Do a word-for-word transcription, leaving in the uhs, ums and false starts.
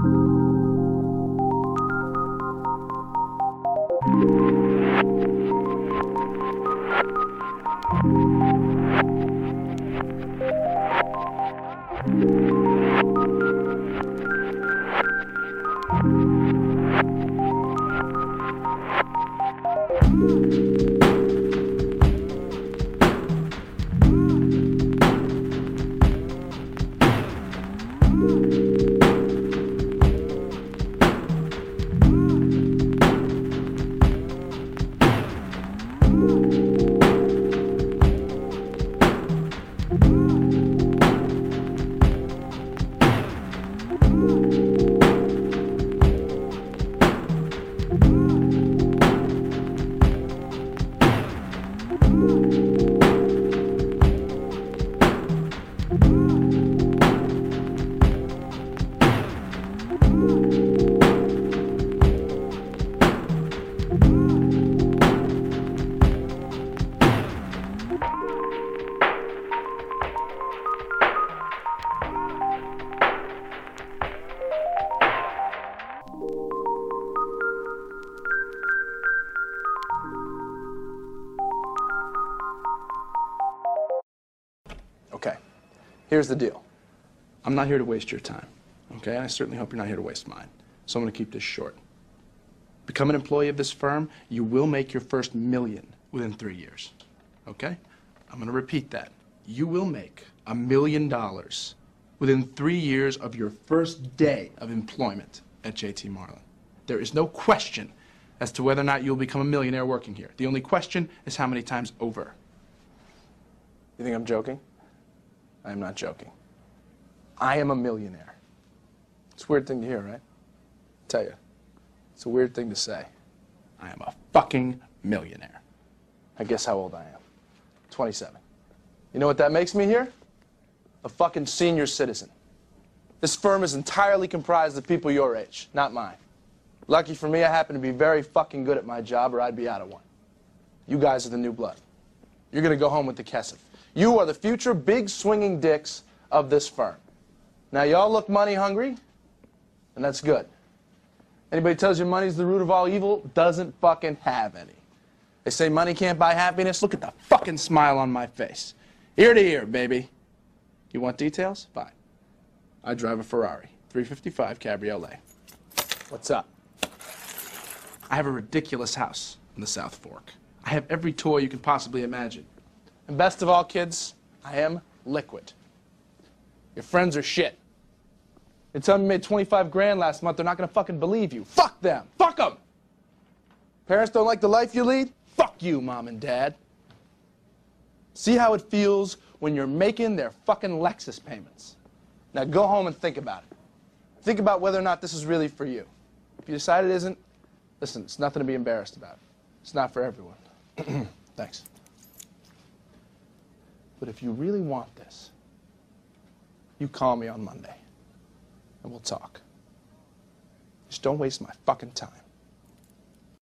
Okay, here's the deal. I'm not here to waste your time, okay? I certainly hope you're not here to waste mine. So I'm gonna keep this short. Become an employee of this firm, you will make your first million within three years, okay? I'm gonna repeat that. You will make a million dollars within three years of your first day of employment at J T Marlin. There is no question as to whether or not you'll become a millionaire working here. The only question is how many times over. You think I'm joking? I am not joking. I am a millionaire. It's a weird thing to hear, right? I tell you, it's a weird thing to say. I am a fucking millionaire. I guess how old I am. twenty-seven. You know what that makes me here? A fucking senior citizen. This firm is entirely comprised of people your age, not mine. Lucky for me, I happen to be very fucking good at my job, or I'd be out of one. You guys are the new blood. You're gonna go home with the Kesef. You are the future big swinging dicks of this firm. Now, y'all look money hungry, and that's good. Anybody tells you money's the root of all evil doesn't fucking have any. They say money can't buy happiness. Look at the fucking smile on my face. Ear to ear, baby. You want details? Fine. I drive a Ferrari, three fifty-five Cabriolet. What's up? I have a ridiculous house in the South Fork. I have every toy you can possibly imagine. And best of all, kids, I am liquid. Your friends are shit. They tell me you made twenty-five grand last month, they're not gonna fucking believe you. Fuck them. Fuck them. Parents don't like the life you lead? Fuck you, mom and dad. See how it feels when you're making their fucking Lexus payments. Now go home and think about it. Think about whether or not this is really for you. If you decide it isn't, listen, it's nothing to be embarrassed about. It's not for everyone. Thanks. But if you really want this, you call me on Monday, and we'll talk. Just don't waste my fucking time.